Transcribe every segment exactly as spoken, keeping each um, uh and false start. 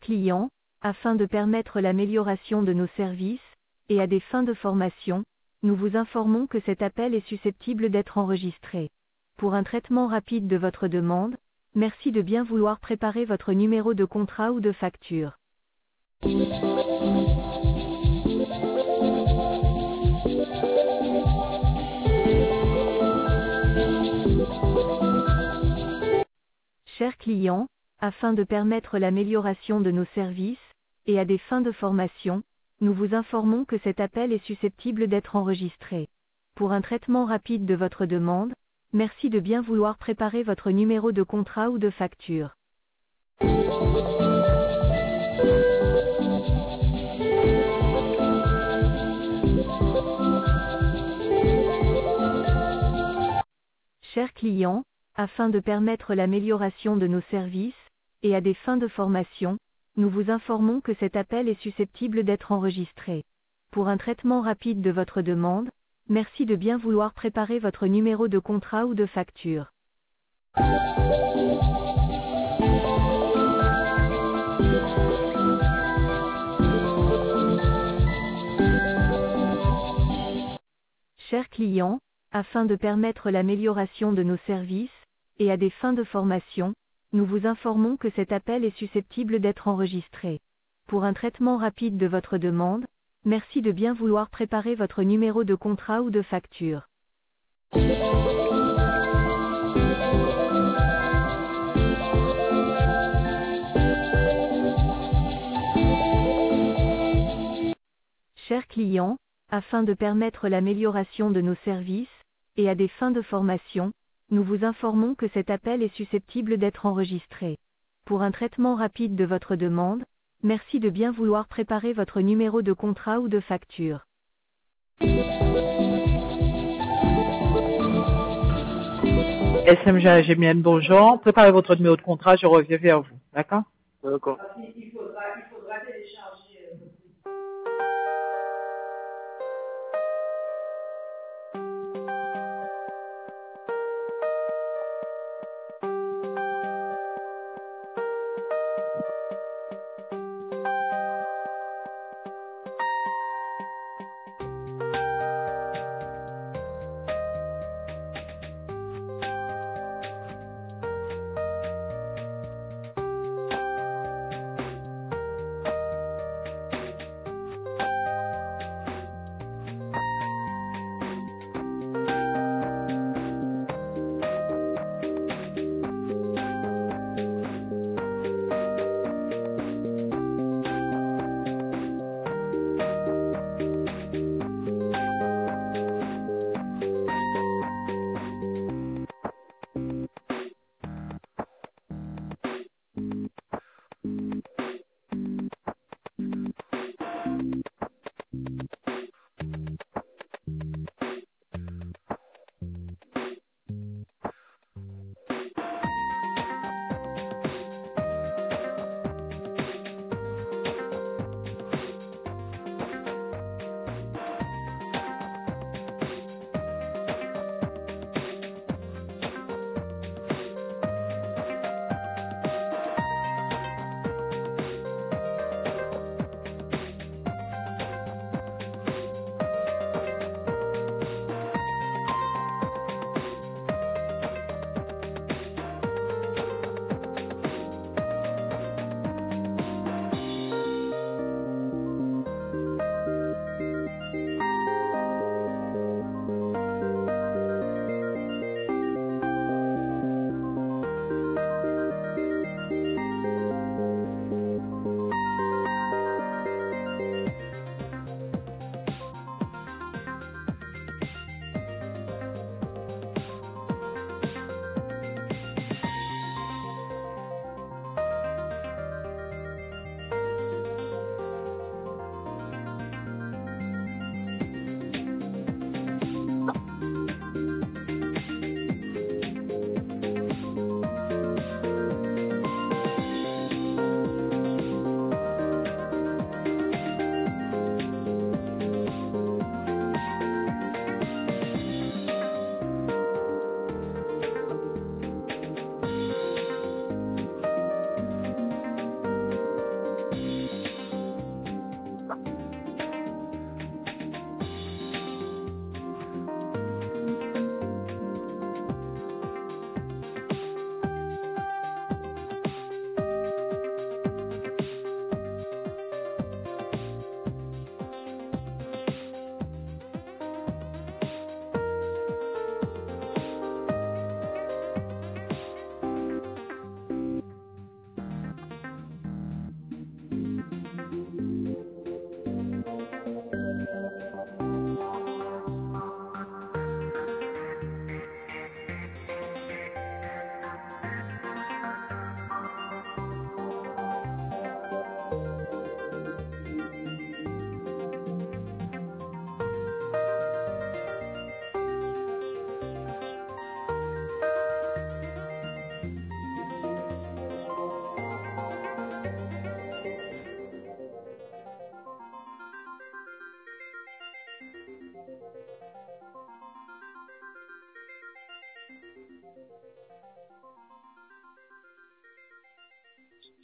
client, afin de permettre l'amélioration de nos services, et à des fins de formation, nous vous informons que cet appel est susceptible d'être enregistré. Pour un traitement rapide de votre demande, merci de bien vouloir préparer votre numéro de contrat ou de facture. Chers clients, afin de permettre l'amélioration de nos services, et à des fins de formation, nous vous informons que cet appel est susceptible d'être enregistré. Pour un traitement rapide de votre demande, merci de bien vouloir préparer votre numéro de contrat ou de facture. Chers clients, afin de permettre l'amélioration de nos services, et à des fins de formation, nous vous informons que cet appel est susceptible d'être enregistré. Pour un traitement rapide de votre demande, merci de bien vouloir préparer votre numéro de contrat ou de facture. Chers clients, afin de permettre l'amélioration de nos services, et à des fins de formation, nous vous informons que cet appel est susceptible d'être enregistré. Pour un traitement rapide de votre demande, merci de bien vouloir préparer votre numéro de contrat ou de facture. Chers clients, afin de permettre l'amélioration de nos services, et à des fins de formation, nous vous informons que cet appel est susceptible d'être enregistré. Pour un traitement rapide de votre demande, merci de bien vouloir préparer votre numéro de contrat ou de facture. S M G Gémienne, bonjour. Préparez votre numéro de contrat, je reviens vers vous. D'accord? D'accord. Il faudra, il faudra télécharger. euh,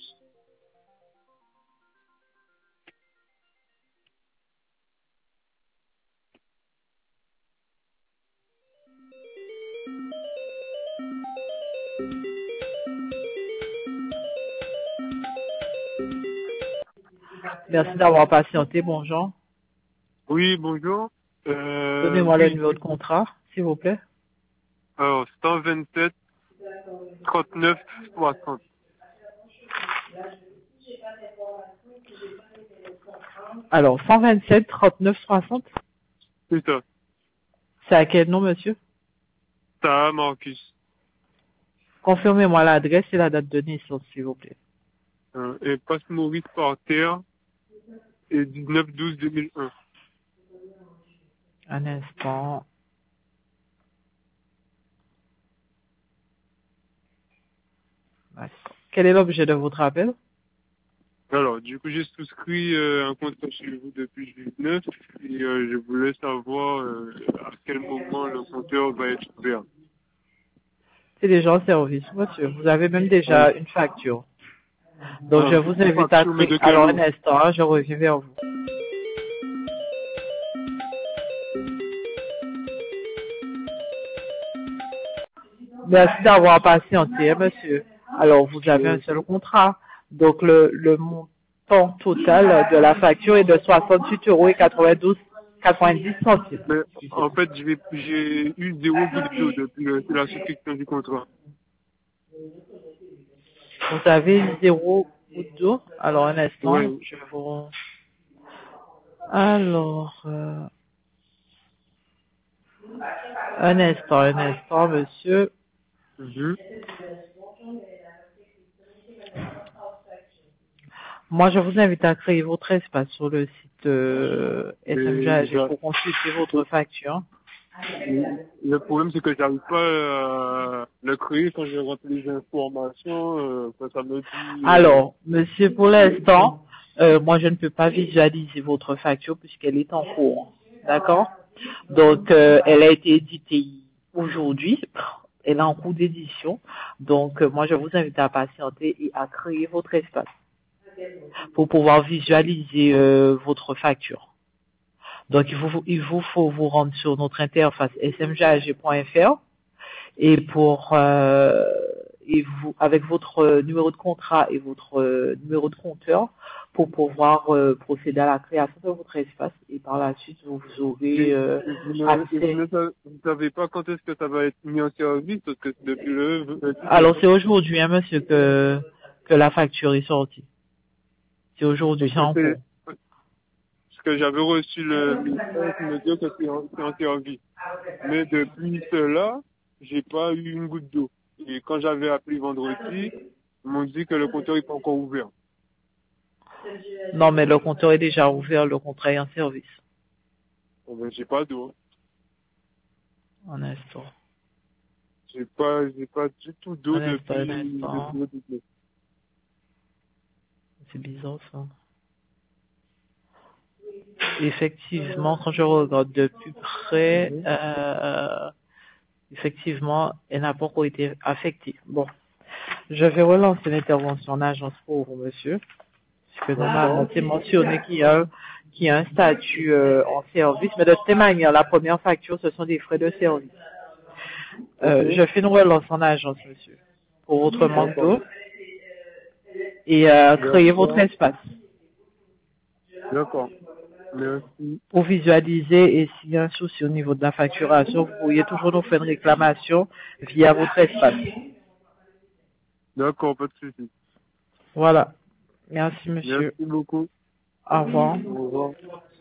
Merci d'avoir patienté. Bonjour. Oui, bonjour. Euh, Donnez-moi oui. le numéro de contrat, s'il vous plaît. Alors, cent vingt-sept, trente-neuf, soixante. Alors, cent vingt-sept, trente-neuf, soixante. C'est ça. C'est à quel nom, monsieur? Ça, Marcus. Confirmez-moi l'adresse et la date de naissance, s'il vous plaît. Euh, et passe Maurice par terre. Et dix-neuf douze deux mille un. Un instant. D'accord. Quel est l'objet de votre appel? Alors, du coup, j'ai souscrit euh, un contrat chez vous depuis juillet neuf et euh, je voulais savoir euh, à quel moment le compteur va être ouvert. C'est déjà en service, monsieur. Vous avez même déjà une facture. Donc, Ah, je vous une invite à facture, mais créer. de quel Alors, un nom? instant, hein, je reviens vers vous. Merci d'avoir patienté, hein, monsieur. Alors, vous avez un seul contrat. Donc, le, le montant total de la facture est de soixante-huit euros et quatre-vingt-douze, quatre-vingt-dix centimes. Mais en fait, j'ai j'ai eu zéro goutte d'eau depuis le- la souscription du contrat. Vous avez zéro goutte d'eau. Alors, un instant, Ouais. je vous... Alors, euh, un instant, un instant, monsieur. Mhm. Moi, je vous invite à créer votre espace sur le site euh, S M G A G Et pour consulter votre facture. le problème, c'est que j'arrive pas à le créer quand je rentre les informations, euh, quand ça me dit... euh, Alors, monsieur, pour l'instant, euh, moi, je ne peux pas visualiser votre facture puisqu'elle est en cours. D'accord? Donc, euh, elle a été éditée aujourd'hui. Elle est en cours d'édition. Donc, euh, moi, je vous invite à patienter et à créer votre espace pour pouvoir visualiser euh, votre facture. Donc, il vous, il vous faut vous rendre sur notre interface S M G A G point F R et pour euh, et vous avec votre numéro de contrat et votre euh, numéro de compteur pour pouvoir euh, procéder à la création de votre espace et par la suite vous aurez Et, euh, et vous, ne, et accès. vous, ne, sa- vous savez pas quand est-ce que ça va être mis en service, parce que depuis le... le Alors c'est aujourd'hui, hein, monsieur, que que la facture est sortie. C'est aujourd'hui, c'est en cours. Parce que j'avais reçu le message qui me dit que c'est en, c'est en service. Mais depuis cela, j'ai pas eu une goutte d'eau. Et quand j'avais appelé vendredi, ils m'ont dit que le compteur n'est pas encore ouvert. Non, mais le compteur est déjà ouvert, le contrat est en service. Bon, ben, j'ai pas d'eau. Un instant. J'ai pas, j'ai pas du tout d'eau Un instant, depuis, un instant. depuis le dix-neuf. C'est bizarre ça. Effectivement, quand je regarde de plus près, euh, effectivement, elle n'a pas encore été affectée. Bon, je vais relancer l'intervention en agence pour vous, monsieur, puisque normalement c'est mentionné qu'il y a, qu'il y a un statut euh, en service, mais de toute manière, la première facture, ce sont des frais de service. Euh, je fais une relance en agence, monsieur, pour votre manque d'eau et euh, créer votre espace. D'accord. Merci. Pour visualiser et s'il y a un souci au niveau de la facturation, vous pourriez toujours nous faire une réclamation via votre espace. D'accord, pas de souci. Voilà. Merci, monsieur. Merci beaucoup. Au revoir. Au revoir.